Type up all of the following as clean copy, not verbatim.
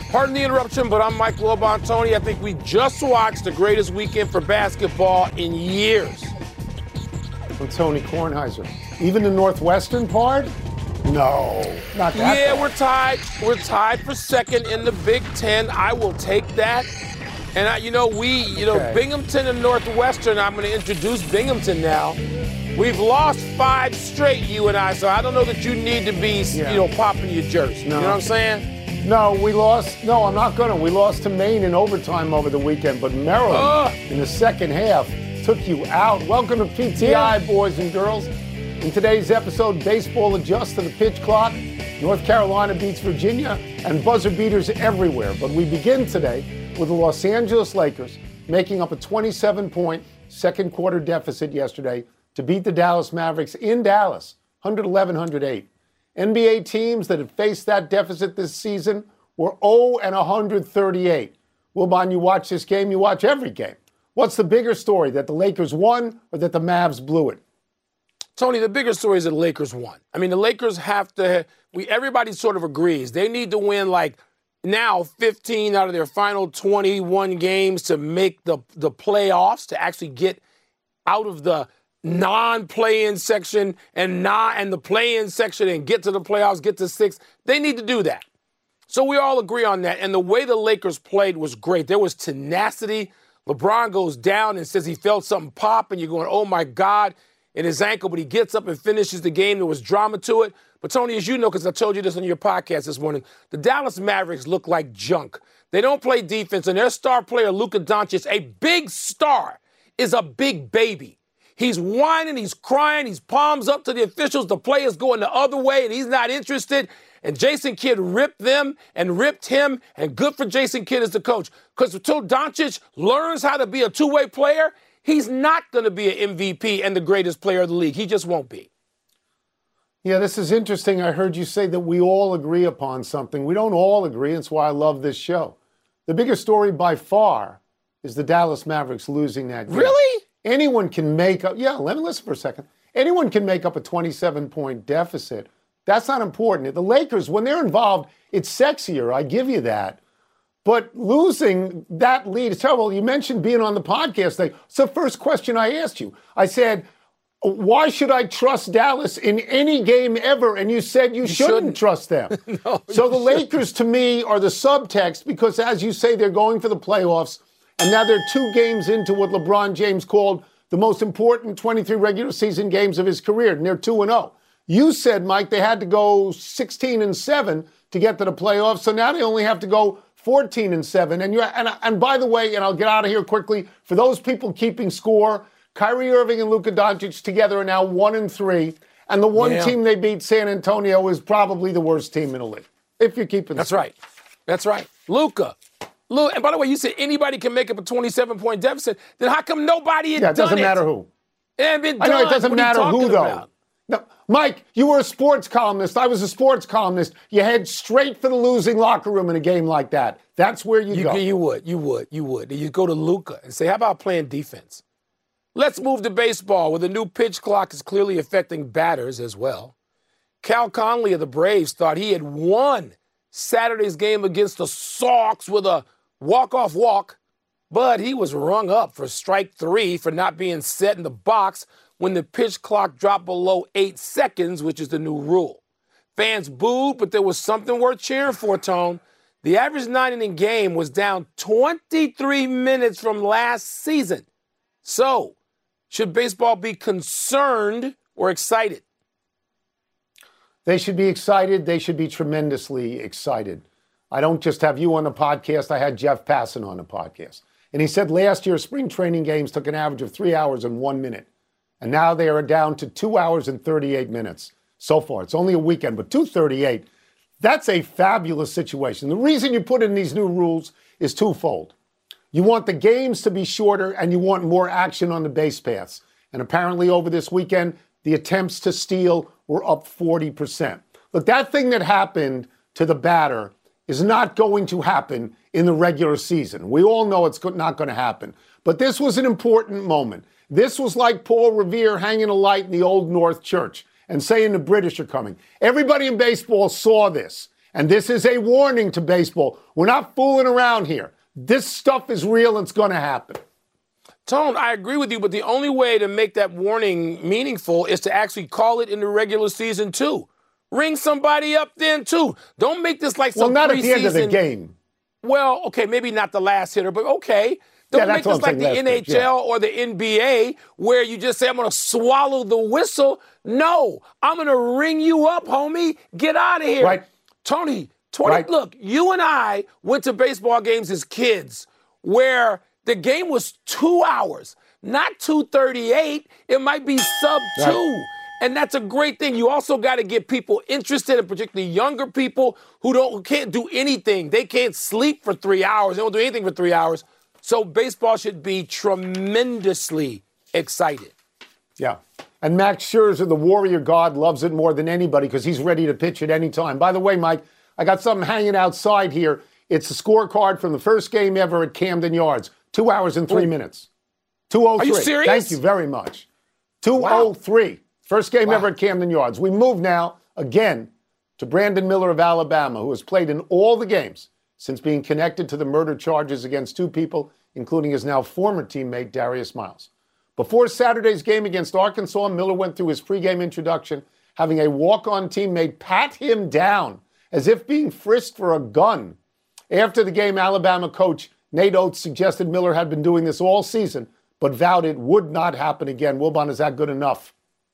Pardon the interruption, but I'm Mike Lobantoni. I think we just watched the greatest weekend for basketball in years. I'm Tony Kornheiser. Even the Northwestern part? No, not that. Yeah, bad. we're tied. We're tied for second in the Big Ten. I will take that. And Okay. Binghamton and Northwestern. I'm going to introduce Binghamton now. We've lost 5 straight, you and I. So I don't know that you need to be, popping your jersey. No. You know what I'm saying? No, we lost. No, I'm not going to. We lost to Maine in overtime over the weekend, but Maryland in the second half took you out. Welcome to PTI, boys and girls. In today's episode, baseball adjusts to the pitch clock. North Carolina beats Virginia, and buzzer beaters everywhere. But we begin today with the Los Angeles Lakers making up a 27-point second quarter deficit yesterday to beat the Dallas Mavericks in Dallas, 111-108. NBA teams that have faced that deficit this season were 0-138. Wilbon, you watch this game, you watch every game. What's the bigger story, that the Lakers won or that the Mavs blew it? Tony, the bigger story is that the Lakers won. I mean, the Lakers have to, everybody sort of agrees. They need to win now 15 out of their final 21 games to make the playoffs, to actually get out of the non-play-in section and the play-in section and get to the playoffs, get to 6. They need to do that. So we all agree on that. And the way the Lakers played was great. There was tenacity. LeBron goes down and says he felt something pop, and you're going, oh, my God, in his ankle. But he gets up and finishes the game. There was drama to it. But, Tony, as you know, because I told you this on your podcast this morning, the Dallas Mavericks look like junk. They don't play defense, and their star player, Luka Doncic, a big star, is a big baby. He's whining, he's crying, he's palms up to the officials. The players going the other way, and he's not interested. And Jason Kidd ripped them and ripped him, and good for Jason Kidd as the coach. Because until Doncic learns how to be a two-way player, he's not going to be an MVP and the greatest player of the league. He just won't be. Yeah, this is interesting. I heard you say that we all agree upon something. We don't all agree. That's why I love this show. The biggest story by far is the Dallas Mavericks losing that game. Really? Anyone can make up, let me listen for a second. Anyone can make up a 27-point deficit. That's not important. The Lakers, when they're involved, it's sexier. I give you that. But losing that lead is terrible. You mentioned being on the podcast today. It's the first question I asked you. I said, why should I trust Dallas in any game ever? And you said you shouldn't trust them. No, so the Lakers, to me, are the subtext because, as you say, they're going for the playoffs. And now they're 2 games into what LeBron James called the most important 23 regular season games of his career, and they're 2-0. You said, Mike, they had to go 16-7 to get to the playoffs, so now they only have to go 14-7. And by the way, and I'll get out of here quickly, for those people keeping score, Kyrie Irving and Luka Doncic together are now 1-3, and the one team they beat, San Antonio, is probably the worst team in the league. If you're keeping That's score. right. That's right. Luka. And by the way, you said anybody can make up a 27-point deficit. Then how come nobody had done it? Yeah, it doesn't matter who. I know it doesn't matter who, though. About? No, Mike, you were a sports columnist. I was a sports columnist. You head straight for the losing locker room in a game like that. That's where you go. You would. You go to Luka and say, how about playing defense? Let's move to baseball, where the new pitch clock is clearly affecting batters as well. Cal Conley of the Braves thought he had won Saturday's game against the Sox with a walk-off walk, but he was rung up for strike 3 for not being set in the box when the pitch clock dropped below 8 seconds, which is the new rule. Fans booed, but there was something worth cheering for, Tone. The average 9-inning game was down 23 minutes from last season. So, should baseball be concerned or excited? They should be excited. They should be tremendously excited. I don't just have you on the podcast. I had Jeff Passan on the podcast. And he said last year spring training games took an average of 3 hours and 1 minute. And now they are down to 2 hours and 38 minutes so far. It's only a weekend, but 2:38, that's a fabulous situation. The reason you put in these new rules is twofold. You want the games to be shorter and you want more action on the base paths. And apparently over this weekend, the attempts to steal were up 40%. Look, that thing that happened to the batter is not going to happen in the regular season. We all know it's not going to happen. But this was an important moment. This was like Paul Revere hanging a light in the Old North Church and saying the British are coming. Everybody in baseball saw this. And this is a warning to baseball. We're not fooling around here. This stuff is real and it's going to happen. Tone, I agree with you, but the only way to make that warning meaningful is to actually call it in the regular season, too. Ring somebody up then, too. Don't make this like some preseason. Well, not at the end of the game. Well, okay, maybe not the last hitter, but okay. Don't make this like the NHL or the NBA where you just say, I'm going to swallow the whistle. No, I'm going to ring you up, homie. Get out of here. Right. Tony, look, you and I went to baseball games as kids where the game was 2 hours, not 2:38. It might be sub 2. Right. And that's a great thing. You also got to get people interested, and particularly younger people who can't do anything. They can't sleep for 3 hours. They don't do anything for 3 hours. So baseball should be tremendously excited. Yeah. And Max Scherzer, the Warrior God, loves it more than anybody because he's ready to pitch at any time. By the way, Mike, I got something hanging outside here. It's a scorecard from the first game ever at Camden Yards. 2 hours and 3 minutes. 2:03. Are you serious? Thank you very much. 2:03. Wow. First game ever at Camden Yards. We move now, again, to Brandon Miller of Alabama, who has played in all the games since being connected to the murder charges against 2 people, including his now former teammate, Darius Miles. Before Saturday's game against Arkansas, Miller went through his pregame introduction, having a walk-on teammate pat him down as if being frisked for a gun. After the game, Alabama coach Nate Oates suggested Miller had been doing this all season, but vowed it would not happen again. Wilbon, is that good enough?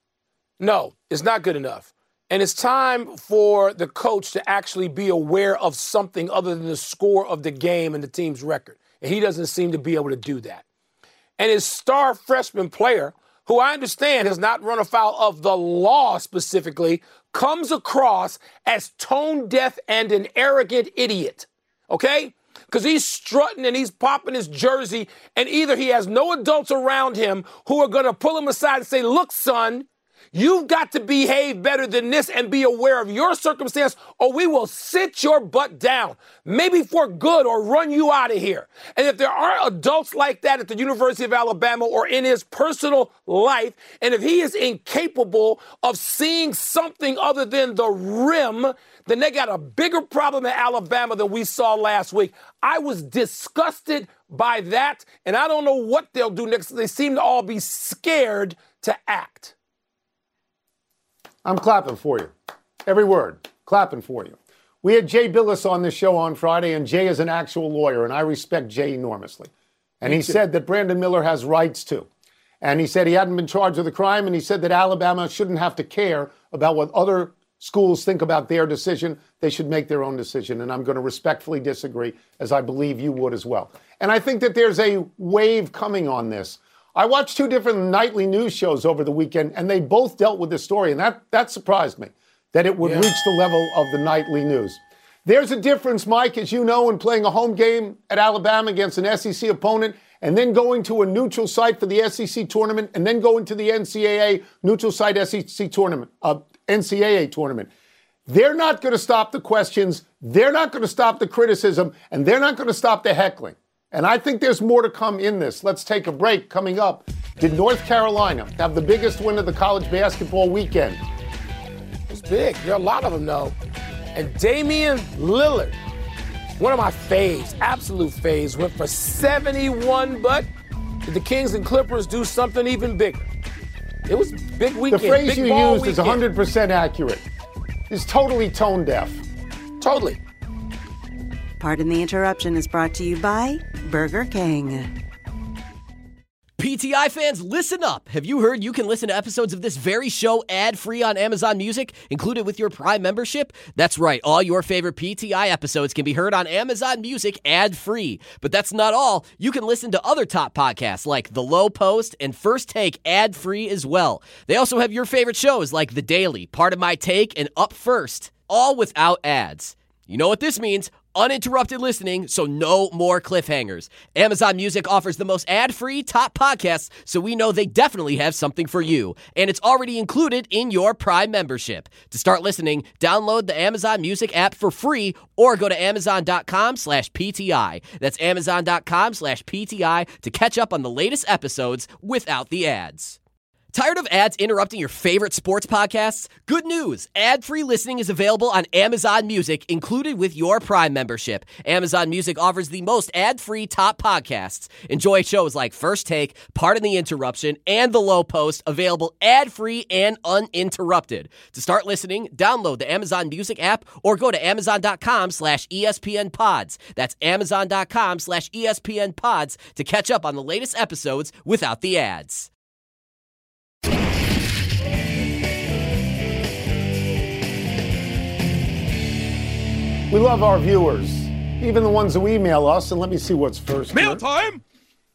No, it's not good enough. And it's time for the coach to actually be aware of something other than the score of the game and the team's record. And he doesn't seem to be able to do that. And his star freshman player, who I understand has not run afoul of the law specifically, comes across as tone deaf and an arrogant idiot. Okay? Because he's strutting and he's popping his jersey, and either he has no adults around him who are going to pull him aside and say, look, son, you've got to behave better than this and be aware of your circumstance, or we will sit your butt down, maybe for good, or run you out of here. And if there are adults like that at the University of Alabama or in his personal life, and if he is incapable of seeing something other than the rim, then they got a bigger problem at Alabama than we saw last week. I was disgusted by that, and I don't know what they'll do next. They seem to all be scared to act. I'm clapping for you. Every word. Clapping for you. We had Jay Billis on this show on Friday, and Jay is an actual lawyer, and I respect Jay enormously. And he said that Brandon Miller has rights too. And he said he hadn't been charged with a crime, and he said that Alabama shouldn't have to care about what other schools think about their decision. They should make their own decision, and I'm going to respectfully disagree, as I believe you would as well. And I think that there's a wave coming on this. I watched 2 different nightly news shows over the weekend, and they both dealt with this story, and that surprised me, that it would reach the level of the nightly news. There's a difference, Mike, as you know, in playing a home game at Alabama against an SEC opponent and then going to a neutral site for the SEC tournament and then going to the NCAA neutral site SEC tournament, NCAA tournament. They're not going to stop the questions. They're not going to stop the criticism, and they're not going to stop the heckling. And I think there's more to come in this. Let's take a break. Coming up, did North Carolina have the biggest win of the college basketball weekend? It's big. There are a lot of them, though. And Damian Lillard, one of my faves, absolute faves, went for 71, but did the Kings and Clippers do something even bigger? It was a big weekend. The phrase you used is weekend. 100% accurate. It's totally tone deaf. Totally. Pardon the Interruption is brought to you by Burger King. PTI fans, listen up. Have you heard you can listen to episodes of this very show ad-free on Amazon Music, included with your Prime membership? That's right. All your favorite PTI episodes can be heard on Amazon Music ad-free. But that's not all. You can listen to other top podcasts like The Low Post and First Take ad-free as well. They also have your favorite shows like The Daily, Part of My Take, and Up First, all without ads. You know what this means? Uninterrupted listening, so no more cliffhangers. Amazon Music offers the most ad-free top podcasts, so we know they definitely have something for you. And it's already included in your Prime membership. To start listening, download the Amazon Music app for free or go to Amazon.com/PTI. That's Amazon.com/PTI to catch up on the latest episodes without the ads. Tired of ads interrupting your favorite sports podcasts? Good news! Ad-free listening is available on Amazon Music, included with your Prime membership. Amazon Music offers the most ad-free top podcasts. Enjoy shows like First Take, Pardon the Interruption, and The Low Post, available ad-free and uninterrupted. To start listening, download the Amazon Music app or go to amazon.com/ESPN Pods. That's amazon.com/ESPN Pods to catch up on the latest episodes without the ads. We love our viewers, even the ones who email us, and let me see what's first. Mail time!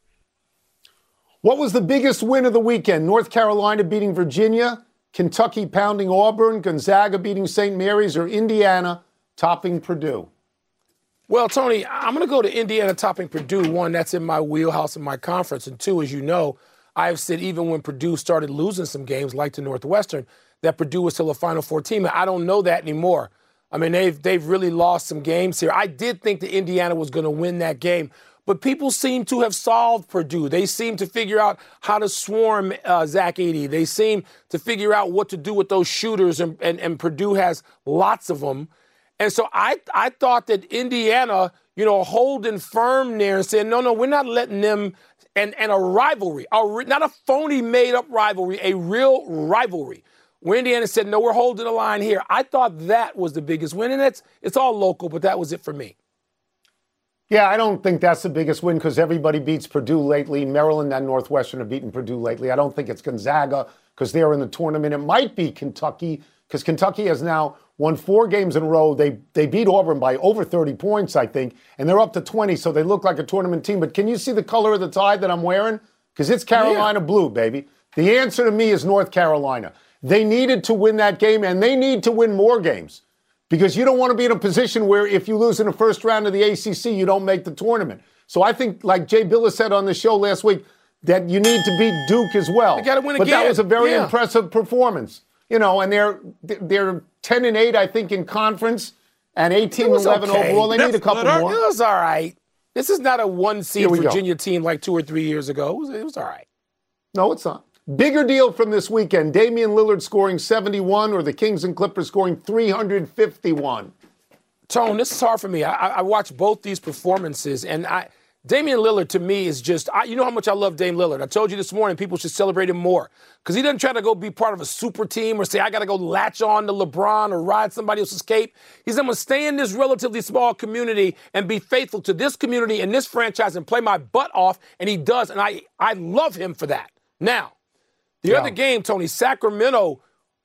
What was the biggest win of the weekend? North Carolina beating Virginia, Kentucky pounding Auburn, Gonzaga beating St. Mary's, or Indiana topping Purdue? Well, Tony, I'm going to go to Indiana topping Purdue. One, that's in my wheelhouse in my conference. And two, as you know, I've said even when Purdue started losing some games, like to Northwestern, that Purdue was still a Final Four team. I don't know that anymore. I mean, they've really lost some games here. I did think that Indiana was going to win that game, but people seem to have solved Purdue. They seem to figure out how to swarm Zach Edey. They seem to figure out what to do with those shooters, and Purdue has lots of them. And so I thought that Indiana, holding firm there and saying, no, we're not letting them, and a rivalry, not a phony made-up rivalry, a real rivalry, where Indiana said, no, we're holding the line here. I thought that was the biggest win, and it's all local, but that was it for me. Yeah, I don't think that's the biggest win because everybody beats Purdue lately. Maryland and Northwestern have beaten Purdue lately. I don't think it's Gonzaga because they're in the tournament. It might be Kentucky because Kentucky has now won 4 games in a row. They beat Auburn by over 30 points, I think, and they're up to 20, so they look like a tournament team. But can you see the color of the tie that I'm wearing? Because it's Carolina blue, baby. The answer to me is North Carolina. They needed to win that game, and they need to win more games because you don't want to be in a position where if you lose in the first round of the ACC, you don't make the tournament. So I think, like Jay Billis said on the show last week, that you need to beat Duke as well. They got to win but again. That was a very impressive performance. And they're 10-8, I think, in conference, and 18-11 overall. They need a couple more. It was all right. This is not a one-seed Virginia team like 2 or 3 years ago. It was all right. No, it's not. Bigger deal from this weekend. Damian Lillard scoring 71 or the Kings and Clippers scoring 351? Tone, this is hard for me. I watched both these performances, and Damian Lillard to me is just, you know how much I love Dame Lillard. I told you this morning people should celebrate him more because he doesn't try to go be part of a super team or say, I got to go latch on to LeBron or ride somebody else's cape. He's going to stay in this relatively small community and be faithful to this community and this franchise and play my butt off, and he does, and I love him for that. Now, the other game, Tony, Sacramento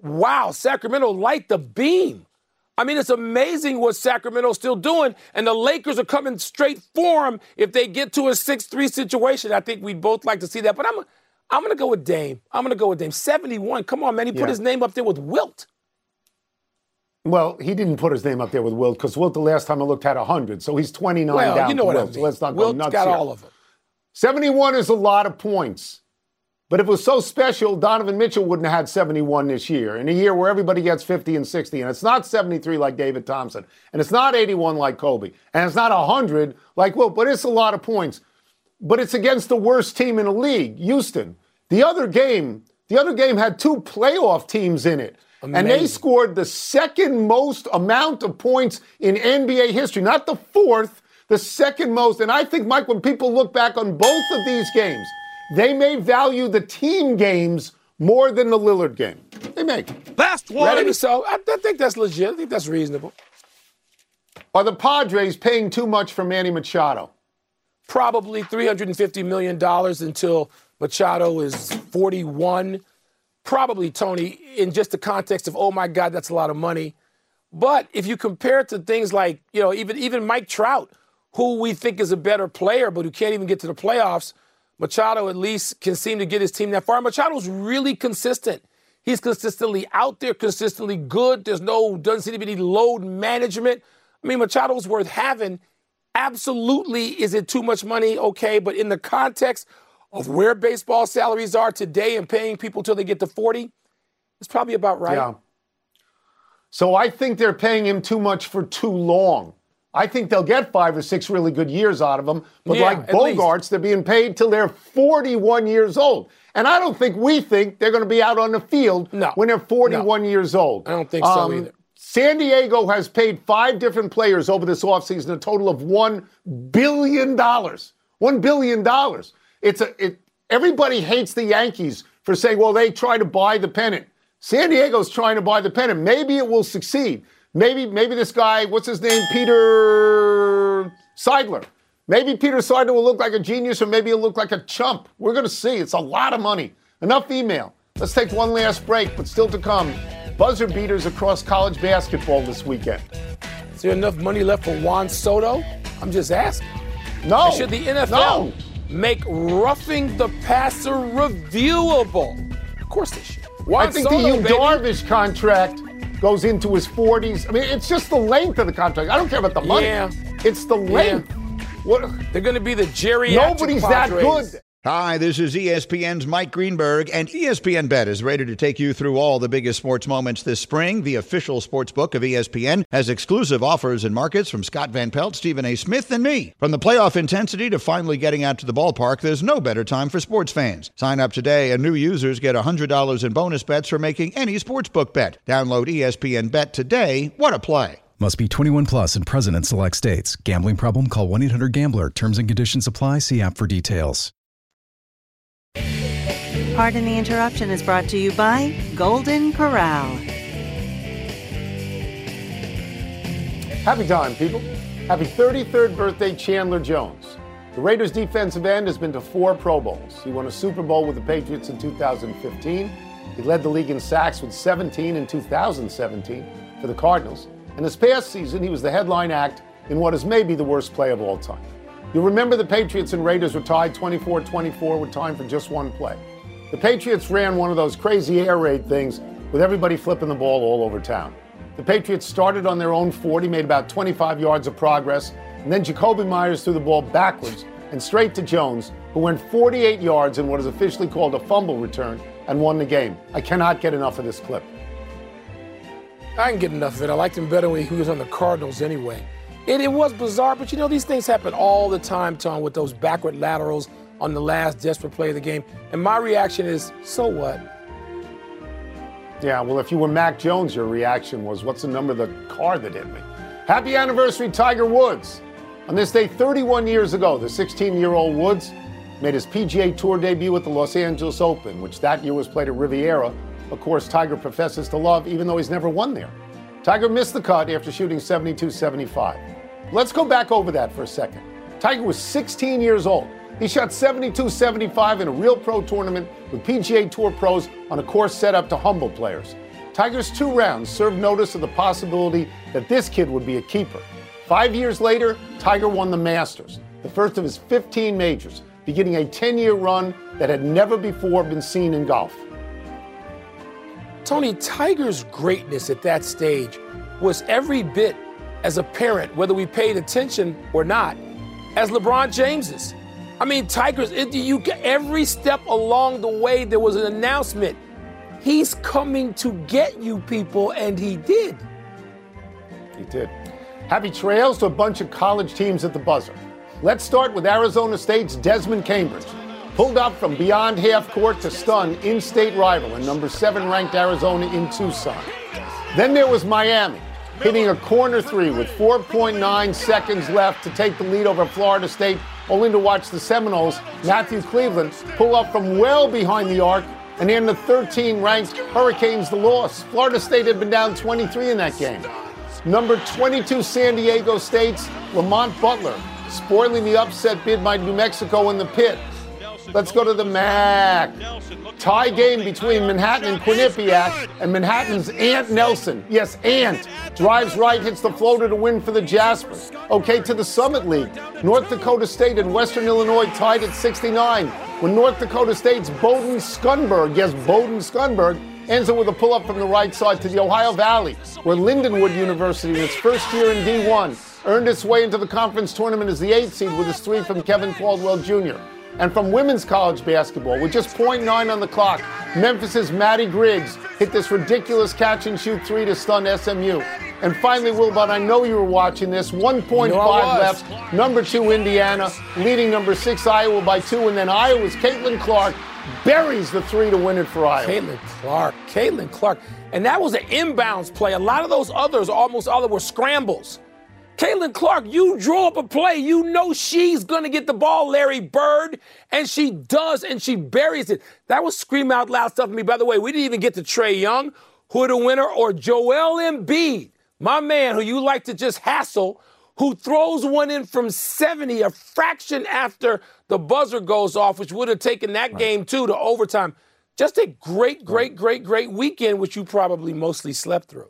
light the beam. I mean, it's amazing what Sacramento's still doing, and the Lakers are coming straight for them if they get to a 6-3 situation. I think we'd both like to see that, but I'm going to go with Dame. 71. Come on, man. He put his name up there with Wilt. Well, he didn't put his name up there with Wilt because Wilt, the last time I looked, had 100. So he's 29 down to Wilt. So let's not go nuts got here. all of them. 71 is a lot of points. But if it was so special, Donovan Mitchell wouldn't have had 71 this year, in a year where everybody gets 50 and 60. And it's not 73 like David Thompson. And it's not 81 like Kobe. And it's not 100 like Wilt. But it's a lot of points. But it's against the worst team in the league, Houston. The other game had 2 playoff teams in it. Amazing. And they scored the second most amount of points in NBA history. Not the fourth, the second most. And I think, Mike, when people look back on both of these games, they may value the team games more than the Lillard game. They may. Last one. Maybe so. I think that's legit. I think that's reasonable. Are the Padres paying too much for Manny Machado? Probably $350 million until Machado is 41. Probably, Tony, in just the context of, oh, my God, that's a lot of money. But if you compare it to things like, even Mike Trout, who we think is a better player but who can't even get to the playoffs, Machado at least can seem to get his team that far. Machado's really consistent. He's consistently out there, consistently good. Doesn't seem to be any load management. I mean, Machado's worth having. Absolutely, is it too much money? Okay, but in the context of where baseball salaries are today and paying people till they get to 40, it's probably about right. Yeah. So I think they're paying him too much for too long. I think they'll get 5 or 6 really good years out of them. But Yeah, like at Bogarts, they're being paid till they're 41 years old. And I don't think we think they're going to be out on the field when they're 41 years old. I don't think so either. San Diego has paid 5 different players over this offseason a total of $1 billion. $1 billion. Everybody hates the Yankees for saying, well, they try to buy the pennant. San Diego's trying to buy the pennant. Maybe it will succeed. Maybe this guy, what's his name, Peter Seidler. Maybe Peter Seidler will look like a genius, or maybe he'll look like a chump. We're going to see. It's a lot of money. Enough email. Let's take one last break, but still to come, buzzer beaters across college basketball this weekend. Is there enough money left for Juan Soto? I'm just asking. No. And should the NFL make roughing the passer reviewable? Of course they should. Juan I think Soto, the Yu baby. Darvish contract goes into his 40s. I mean, it's just the length of the contract. I don't care about the money. Yeah. It's the length. What? They're going to be the geriatric Nobody's that Padres. good. Hi, this is ESPN's Mike Greenberg, and ESPN Bet is ready to take you through all the biggest sports moments this spring. The official sports book of ESPN has exclusive offers and markets from Scott Van Pelt, Stephen A. Smith, and me. From the playoff intensity to finally getting out to the ballpark, there's no better time for sports fans. Sign up today, and new users get $100 in bonus bets for making any sportsbook bet. Download ESPN Bet today. What a play. Must be 21 plus and present in select states. Gambling problem? Call 1-800-GAMBLER. Terms and conditions apply. See app for details. Pardon the Interruption is brought to you by Golden Corral. Happy time, people. Happy 33rd birthday, Chandler Jones. The Raiders' defensive end has been to 4 Pro Bowls. He won a Super Bowl with the Patriots in 2015. He led the league in sacks with 17 in 2017 for the Cardinals. And this past season, he was the headline act in what is maybe the worst play of all time. You'll remember the Patriots and Raiders were tied 24-24 with time for just one play. The Patriots ran one of those crazy air raid things with everybody flipping the ball all over town. The Patriots started on their own 40, made about 25 yards of progress, and then Jacoby Myers threw the ball backwards and straight to Jones, who went 48 yards in what is officially called a fumble return and won the game. I cannot get enough of this clip. I can get enough of it. I liked him better when he was on the Cardinals anyway. It was bizarre, but these things happen all the time, Tom, with those backward laterals on the last desperate play of the game. And my reaction is, so what? Yeah, well, if you were Mac Jones, your reaction was, what's the number of the car that hit me? Happy anniversary, Tiger Woods. On this day 31 years ago, the 16-year-old Woods made his PGA Tour debut at the Los Angeles Open, which that year was played at Riviera. A course Tiger professes to love, even though he's never won there. Tiger missed the cut after shooting 72-75. Let's go back over that for a second. Tiger was 16 years old. He shot 72-75 in a real pro tournament with PGA Tour pros on a course set up to humble players. Tiger's 2 rounds served notice of the possibility that this kid would be a keeper. 5 years later, Tiger won the Masters, the first of his 15 majors, beginning a 10-year run that had never before been seen in golf. Tony, Tiger's greatness at that stage was every bit as apparent, whether we paid attention or not, as LeBron James's. I mean, Tiger's, every step along the way, there was an announcement. He's coming to get you people, and he did. He did. Happy trails to a bunch of college teams at the buzzer. Let's start with Arizona State's Desmond Cambridge. Pulled up from beyond half court to stun in-state rival and number 7 ranked Arizona in Tucson. Then there was Miami, hitting a corner 3 with 4.9 seconds left to take the lead over Florida State, only to watch the Seminoles, Matthew Cleveland, pull up from well behind the arc and hand the 13-ranked Hurricanes the loss. Florida State had been down 23 in that game. Number 22 San Diego State's Lamont Butler, spoiling the upset bid by New Mexico in the pit. Let's go to the MAC. Tie game between Manhattan and Quinnipiac, and Manhattan's Ant Nelson, yes, Ant, drives right, hits the floater to win for the Jaspers. Okay, to the Summit League. North Dakota State and Western Illinois tied at 69, when North Dakota State's Bowden Scunberg, yes, Bowden Scunberg, ends it with a pull-up from the right side to the Ohio Valley, where Lindenwood University, in its first year in D1, earned its way into the conference tournament as the 8th seed with his 3 from Kevin Caldwell Jr. And from women's college basketball, with just .9 on the clock, Memphis's Maddie Griggs hit this ridiculous catch-and-shoot three to stun SMU. And finally, Wilbon, I know you were watching this. 1.5 left. Number 2, Indiana, leading number 6, Iowa by 2. And then Iowa's Caitlin Clark buries the three to win it for Iowa. Caitlin Clark. And that was an inbounds play. A lot of those others, almost all of them, were scrambles. Caitlin Clark, you draw up a play. You know she's going to get the ball, Larry Bird. And she does, and she buries it. That was scream out loud stuff to me. By the way, we didn't even get to Trae Young, who the winner, or Joel Embiid, my man, who you like to just hassle, who throws one in from 70, a fraction after the buzzer goes off, which would have taken that game, too, to overtime. Just a great weekend, which you probably mostly slept through.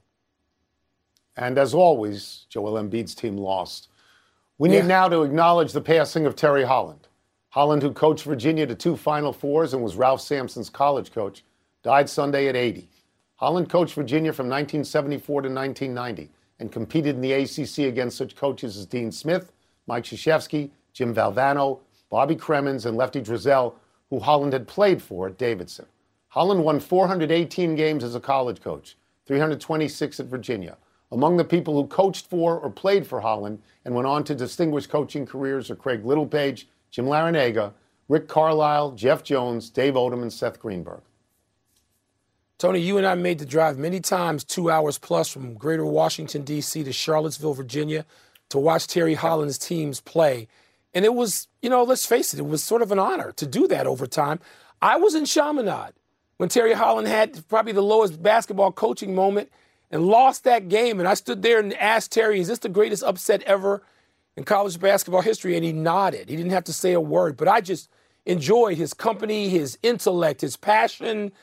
And as always, Joel Embiid's team lost. We need now to acknowledge the passing of Terry Holland. Holland, who coached Virginia to 2 Final Fours and was Ralph Sampson's college coach, died Sunday at 80. Holland coached Virginia from 1974 to 1990 and competed in the ACC against such coaches as Dean Smith, Mike Krzyzewski, Jim Valvano, Bobby Cremins, and Lefty Driesell, who Holland had played for at Davidson. Holland won 418 games as a college coach, 326 at Virginia. Among the people who coached for or played for Holland and went on to distinguished coaching careers are Craig Littlepage, Jim Larinaga, Rick Carlisle, Jeff Jones, Dave Odom, and Seth Greenberg. Tony, you and I made the drive many times, 2 hours plus, from greater Washington, D.C. to Charlottesville, Virginia, to watch Terry Holland's teams play. And it was, let's face it was sort of an honor to do that over time. I was in Chaminade when Terry Holland had probably the lowest basketball coaching moment and lost that game. And I stood there and asked Terry, is this the greatest upset ever in college basketball history? And he nodded. He didn't have to say a word. But I just enjoyed his company, his intellect, his passion,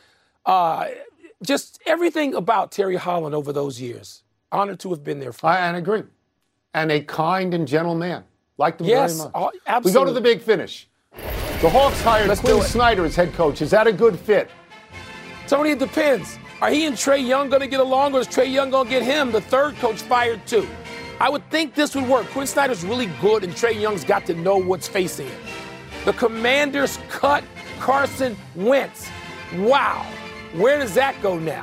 just everything about Terry Holland over those years. Honored to have been there for him. I agree. And a kind and gentle man. Liked him very much. Absolutely. We go to the big finish. The Hawks hired Quinn Snyder as head coach. Is that a good fit? Tony, it depends. Are he and Trae Young going to get along, or is Trae Young going to get him, the third coach, fired too? I would think this would work. Quinn Snyder's really good, and Trae Young's got to know what's facing him. The Commanders cut Carson Wentz. Wow. Where does that go now?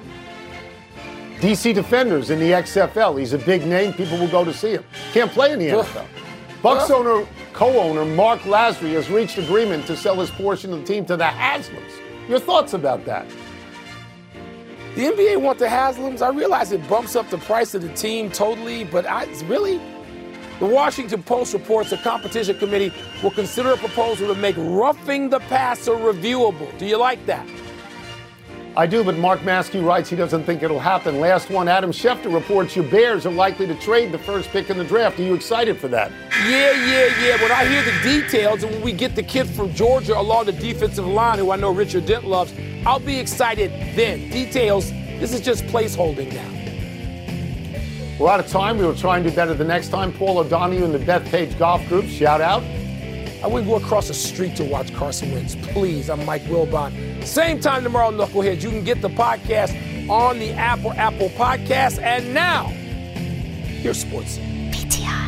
DC Defenders in the XFL. He's a big name. People will go to see him. Can't play in the NFL. Bucks co-owner Mark Lasry has reached agreement to sell his portion of the team to the Haslams. Your thoughts about that? The NBA want the Haslams. I realize it bumps up the price of the team totally, but really? The Washington Post reports the competition committee will consider a proposal to make roughing the passer reviewable. Do you like that? I do, but Mark Maskey writes he doesn't think it'll happen. Last one, Adam Schefter reports your Bears are likely to trade the first pick in the draft. Are you excited for that? Yeah. When I hear the details and when we get the kid from Georgia along the defensive line, who I know Richard Dent loves, I'll be excited then. Details, this is just placeholding now. We're out of time. We will try and do better the next time. Paul O'Donoghue and the Bethpage Golf Group, shout out. I wouldn't go across the street to watch Carson Wentz. Please, I'm Mike Wilbon. Same time tomorrow, Knuckleheads. You can get the podcast on the Apple Podcast. And now, here's Sports. PTI.